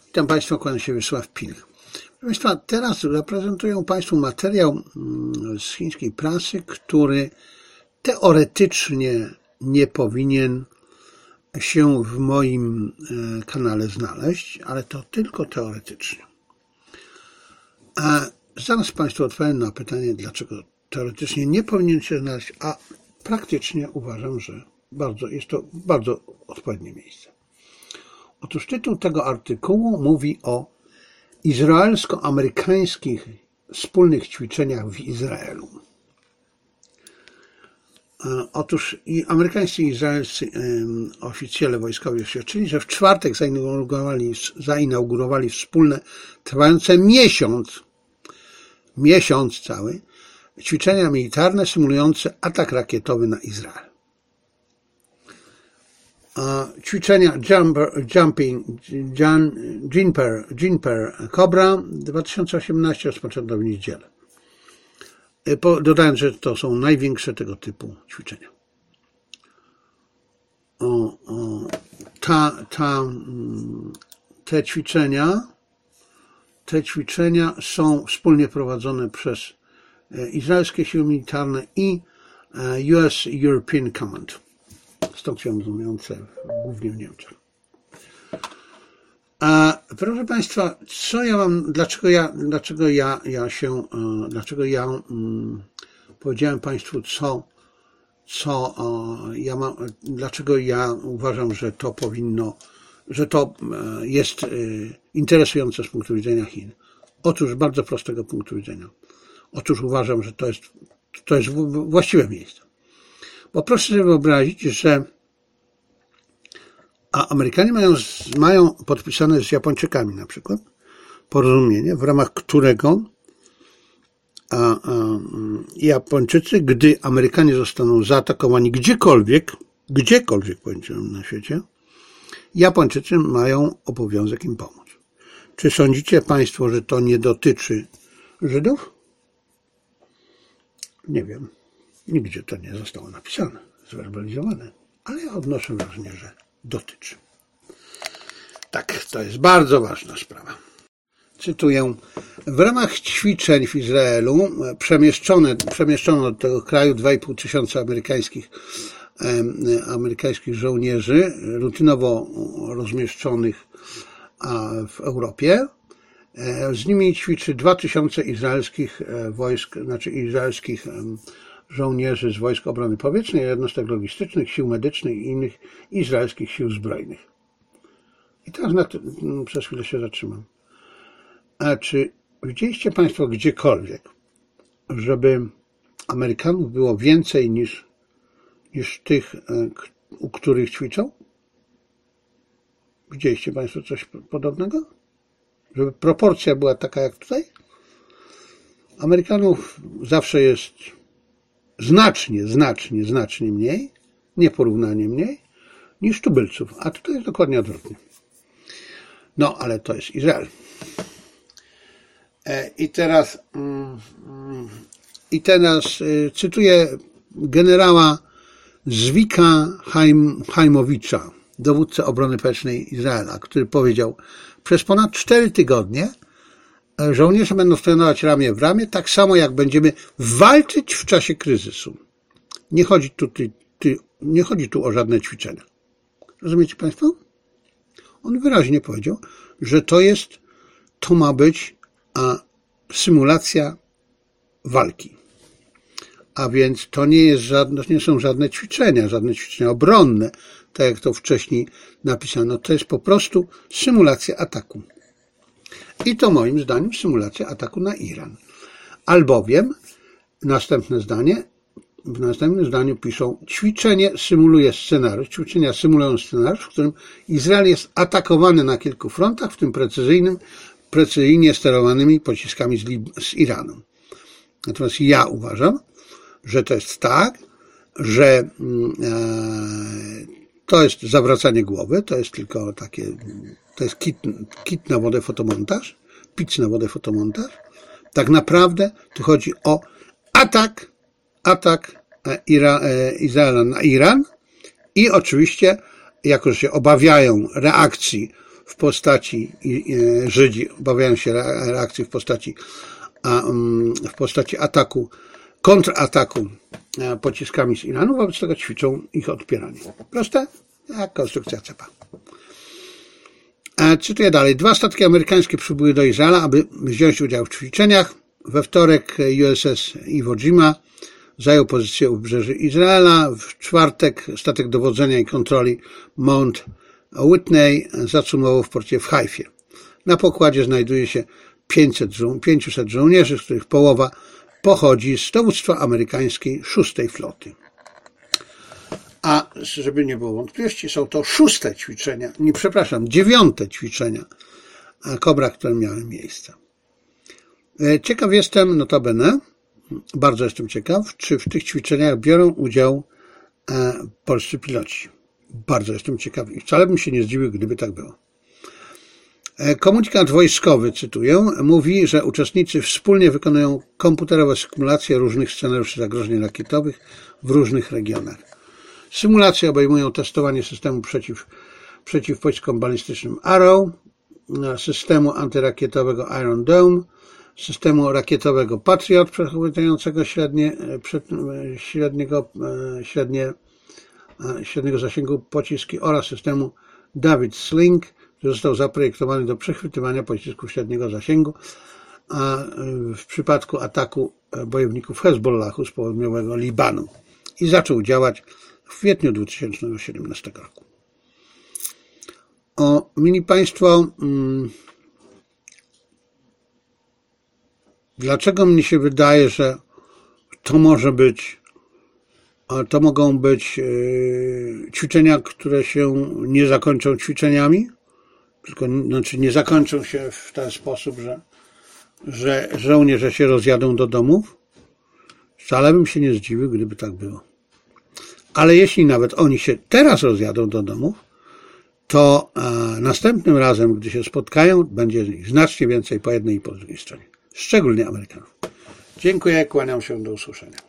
Witam Państwa, kłaniam się Wiesław Pilch. Proszę Państwa, teraz zaprezentuję Państwu materiał z chińskiej prasy, który teoretycznie nie powinien się w moim kanale znaleźć, ale to tylko teoretycznie. Zaraz Państwu odpowiem na pytanie, dlaczego teoretycznie nie powinien się znaleźć, a praktycznie uważam, że jest to bardzo odpowiednie miejsce. Otóż tytuł tego artykułu mówi o izraelsko-amerykańskich wspólnych ćwiczeniach w Izraelu. Otóż i amerykańscy i izraelscy oficjele wojskowi oświadczyli, że w czwartek zainaugurowali wspólne, trwające miesiąc cały, ćwiczenia militarne symulujące atak rakietowy na Izrael. Ćwiczenia Jumper Cobra 2018 rozpoczęto w niedzielę. Dodając, że to są największe tego typu ćwiczenia. Te ćwiczenia są wspólnie prowadzone przez izraelskie siły militarne i US European Command, stacjonujące głównie w Niemczech. Proszę Państwa, dlaczego ja powiedziałem Państwu, dlaczego ja uważam, że to jest interesujące z punktu widzenia Chin. Otóż z bardzo prostego punktu widzenia. Otóż uważam, że to jest właściwe miejsce. Bo proszę sobie wyobrazić, że Amerykanie mają podpisane z Japończykami na przykład porozumienie, w ramach którego Japończycy, gdy Amerykanie zostaną zaatakowani gdziekolwiek powiedziałem na świecie, Japończycy mają obowiązek im pomóc. Czy sądzicie Państwo, że to nie dotyczy Żydów? Nie wiem. Nigdzie to nie zostało napisane, zwerbalizowane, ale ja odnoszę wrażenie, że dotyczy. Tak, to jest bardzo ważna sprawa. Cytuję. W ramach ćwiczeń w Izraelu przemieszczono do tego kraju 2,5 tysiąca amerykańskich żołnierzy rutynowo rozmieszczonych w Europie. Z nimi ćwiczy 2000 izraelskich wojsk, izraelskich żołnierzy z Wojsk Obrony Powietrznej, jednostek logistycznych, sił medycznych i innych izraelskich sił zbrojnych. I teraz przez chwilę się zatrzymam. A czy widzieliście Państwo gdziekolwiek, żeby Amerykanów było więcej niż tych, u których ćwiczą? Widzieliście Państwo coś podobnego? Żeby proporcja była taka jak tutaj? Amerykanów zawsze jest znacznie mniej, nieporównanie mniej, niż tubylców, a tutaj jest dokładnie odwrotnie. No, ale to jest Izrael. I teraz cytuję generała Zwika Hajmowicza, dowódcę obrony powietrznej Izraela, który powiedział: przez ponad 4 tygodnie żołnierze będą trenować ramię w ramię, tak samo jak będziemy walczyć w czasie kryzysu. Nie chodzi tu o żadne ćwiczenia. Rozumiecie Państwo? On wyraźnie powiedział, że to ma być symulacja walki. A więc to nie są żadne ćwiczenia obronne, tak jak to wcześniej napisano. To jest po prostu symulacja ataku. I to moim zdaniem symulacja ataku na Iran. Albowiem, w następnym zdaniu piszą, ćwiczenia symulują scenariusz, w którym Izrael jest atakowany na kilku frontach, w tym precyzyjnie sterowanymi pociskami z Iranu. Natomiast ja uważam, że to jest tak, że to jest zawracanie głowy, to jest tylko to jest kit na wodę fotomontaż, pic na wodę fotomontaż. Tak naprawdę tu chodzi o atak Izraela na Iran i oczywiście, jako że się obawiają reakcji w postaci Żydzi obawiają się reakcji w postaci ataku, kontrataku pociskami z Iranu, wobec tego ćwiczą ich odpieranie. Proste? Jak konstrukcja cepa. Cytuję dalej. 2 statki amerykańskie przybyły do Izraela, aby wziąć udział w ćwiczeniach. We wtorek USS Iwo Jima zajął pozycję u wybrzeży Izraela. W czwartek statek dowodzenia i kontroli Mount Whitney zacumował w porcie w Haifie. Na pokładzie znajduje się 500 żołnierzy, z których połowa pochodzi z dowództwa amerykańskiej 6. floty. A żeby nie było wątpliwości, są to 6. ćwiczenia, 9. ćwiczenia Kobra, które miały miejsce. Ciekaw jestem, notabene, bardzo jestem ciekaw, czy w tych ćwiczeniach biorą udział polscy piloci. Bardzo jestem ciekaw i wcale bym się nie zdziwił, gdyby tak było. Komunikat wojskowy, cytuję, mówi, że uczestnicy wspólnie wykonują komputerowe symulacje różnych scenariuszy zagrożeń rakietowych w różnych regionach. Symulacje obejmują testowanie systemu przeciw pociskom balistycznym Arrow, systemu antyrakietowego Iron Dome, systemu rakietowego Patriot przechwytującego średniego zasięgu pociski oraz systemu David Sling, który został zaprojektowany do przechwytywania pocisków średniego zasięgu, a w przypadku ataku bojowników Hezbollahu z południowego Libanu i zaczął działać w kwietniu 2017 roku. Mili Państwo, dlaczego mnie się wydaje, że to mogą być ćwiczenia, które się nie zakończą ćwiczeniami, znaczy nie zakończą się w ten sposób, że żołnierze się rozjadą do domów? Wcale bym się nie zdziwił, gdyby tak było. Ale jeśli nawet oni się teraz rozjadą do domów, to następnym razem, gdy się spotkają, będzie ich znacznie więcej po jednej i po drugiej stronie. Szczególnie Amerykanów. Dziękuję, kłaniam się, do usłyszenia.